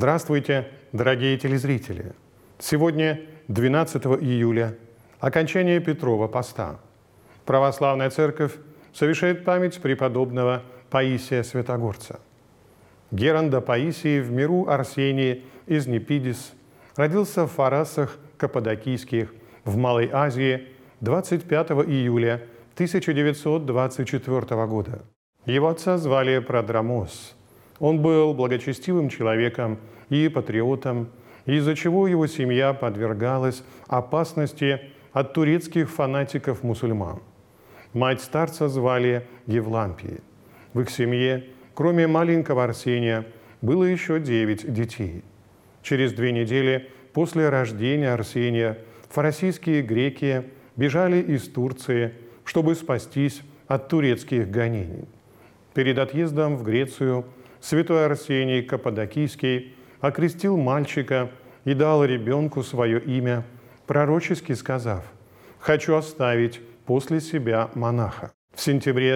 Здравствуйте, дорогие телезрители! Сегодня 12 июля, окончание Петрова поста. Православная Церковь совершает память преподобного Паисия Святогорца. Геронда Паисий в миру Арсений из Непидис родился в Фарасах Каппадокийских в Малой Азии 25 июля 1924 года. Его отца звали Продромос. Он был благочестивым человеком и патриотом, из-за чего его семья подвергалась опасности от турецких фанатиков-мусульман. Мать старца звали Евлампией. В их семье, кроме маленького Арсения, было еще 9 детей. Через 2 недели после рождения Арсения фарисейские греки бежали из Турции, чтобы спастись от турецких гонений. Перед отъездом в Грецию святой Арсений Каппадокийский окрестил мальчика и дал ребенку свое имя, пророчески сказав: «Хочу оставить после себя монаха». В сентябре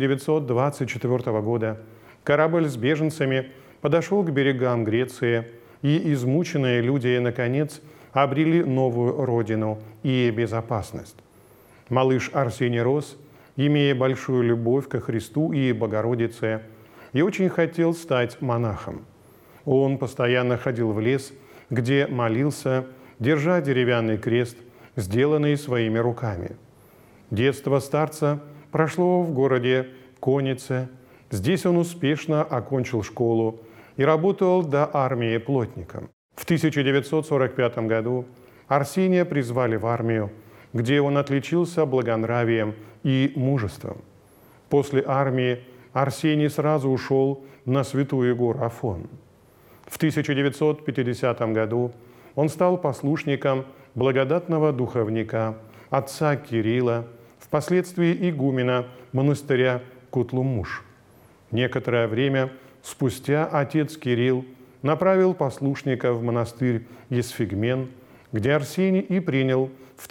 1924 года корабль с беженцами подошел к берегам Греции, и измученные люди, наконец, обрели новую родину и безопасность. Малыш Арсений рос, имея большую любовь ко Христу и Богородице, и очень хотел стать монахом. Он постоянно ходил в лес, где молился, держа деревянный крест, сделанный своими руками. Детство старца прошло в городе Коннице. Здесь он успешно окончил школу и работал до армии плотником. В 1945 году Арсения призвали в армию, где он отличился благонравием и мужеством. После армии Арсений сразу ушел на Святую гору Афон. В 1950 году он стал послушником благодатного духовника отца Кирилла, впоследствии игумена монастыря Кутлумуш. Некоторое время спустя отец Кирилл направил послушника в монастырь Есфигмен, где Арсений и принял в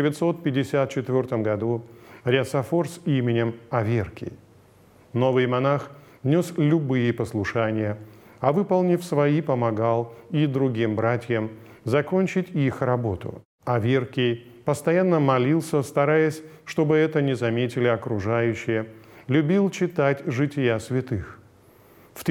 1954 году рясофор с именем Аверкий. Новый монах нес любые послушания, а выполнив свои, помогал и другим братьям закончить их работу. Аверкий постоянно молился, стараясь, чтобы это не заметили окружающие, любил читать жития святых. В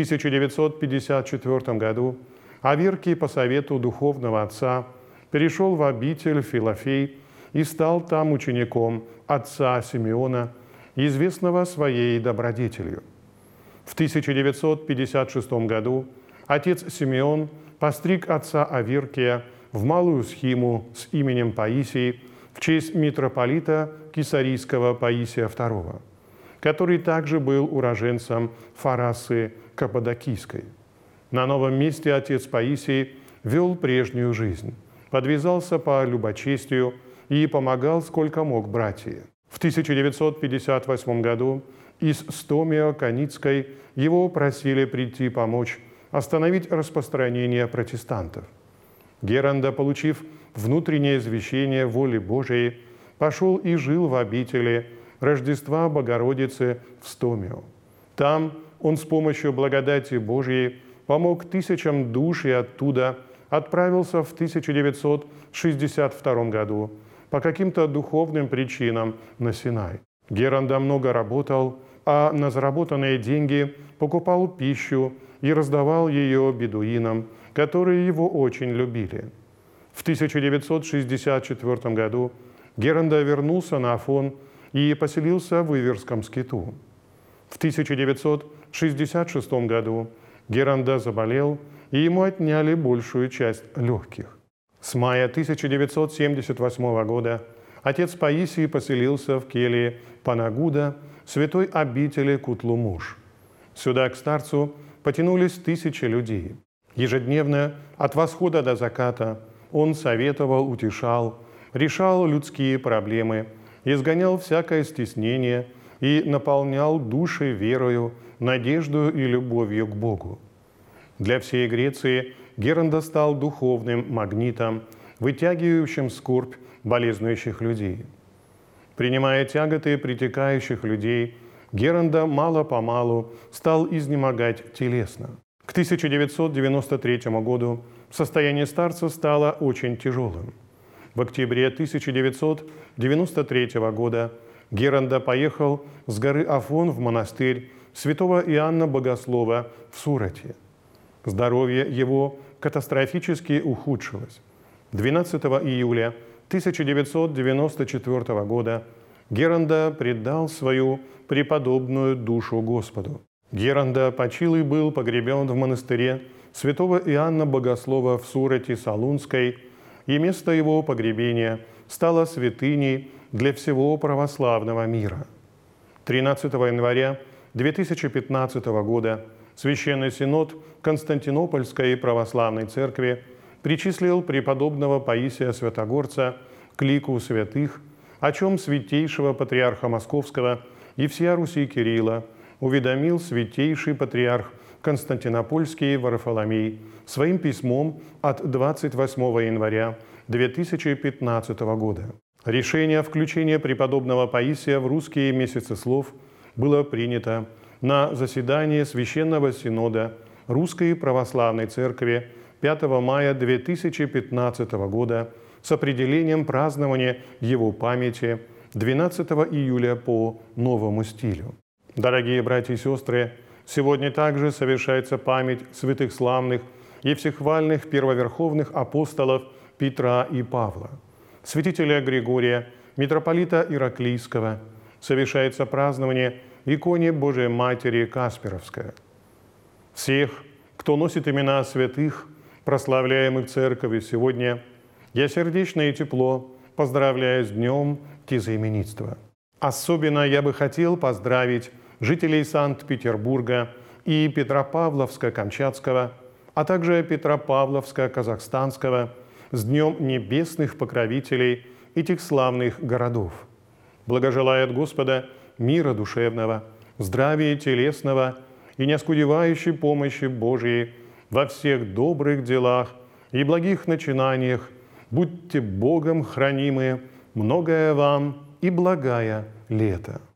1954 году Аверкий по совету духовного отца перешел в обитель Филофей и стал там учеником отца Симеона, известного своей добродетелью. В 1956 году отец Симеон постриг отца Аверкия в малую схиму с именем Паисий в честь митрополита Кесарийского Паисия II, который также был уроженцем Фарасы Каппадокийской. На новом месте отец Паисий вел прежнюю жизнь, подвязался по любочестию и помогал сколько мог братьям. В 1958 году из Стомио-Каницкой его просили прийти помочь остановить распространение протестантов. Геронда, получив внутреннее извещение воли Божией, пошел и жил в обители Рождества Богородицы в Стомио. Там он с помощью благодати Божией помог тысячам душ и оттуда отправился в 1962 году по каким-то духовным причинам на Синай. Геронда много работал, а на заработанные деньги покупал пищу и раздавал ее бедуинам, которые его очень любили. В 1964 году Геронда вернулся на Афон и поселился в Иверском скиту. В 1966 году Геронда заболел, и ему отняли большую часть легких. С мая 1978 года отец Паисий поселился в келье Панагуда святой обители Кутлумуш. Сюда к старцу потянулись тысячи людей. Ежедневно от восхода до заката он советовал, утешал, решал людские проблемы, изгонял всякое стеснение и наполнял души верою, надеждою и любовью к Богу. Для всей Греции Геронда стал духовным магнитом, вытягивающим скорбь болезнующих людей. Принимая тяготы притекающих людей, Геронда мало-помалу стал изнемогать телесно. К 1993 году состояние старца стало очень тяжелым. В октябре 1993 года Геранда поехал с горы Афон в монастырь святого Иоанна Богослова в Сурате. Здоровье его катастрофически ухудшилось. 12 июля 1994 года Геранда предал свою преподобную душу Господу. Геранда почил и был погребен в монастыре святого Иоанна Богослова в Сурате Солунской, и место его погребения стало святыней для всего православного мира. 13 января 2015 года Священный Синод Константинопольской Православной Церкви причислил преподобного Паисия Святогорца к лику святых, о чем святейшего патриарха Московского и всея Руси Кирилла уведомил святейший патриарх Константинопольский Варфоломей своим письмом от 28 января 2015 года. Решение о включении преподобного Паисия в русские месяцы слов было принято на заседании Священного Синода Русской Православной Церкви 5 мая 2015 года с определением празднования его памяти 12 июля по новому стилю. Дорогие братья и сестры, сегодня также совершается память святых славных и всехвальных первоверховных апостолов Петра и Павла, святителя Григория, митрополита Ираклийского. Совершается празднование иконе Божией Матери Касперовской. Всех, кто носит имена святых, прославляемых Церковью сегодня, я сердечно и тепло поздравляю с Днем Тезаименитства. Особенно я бы хотел поздравить жителей Санкт-Петербурга и Петропавловска-Камчатского, а также Петропавловска-Казахстанского с Днем небесных покровителей этих славных городов. Благожелаю от Господа мира душевного, здравия телесного и неоскудевающей помощи Божией во всех добрых делах и благих начинаниях. Будьте Богом хранимы, многое вам и благая лето.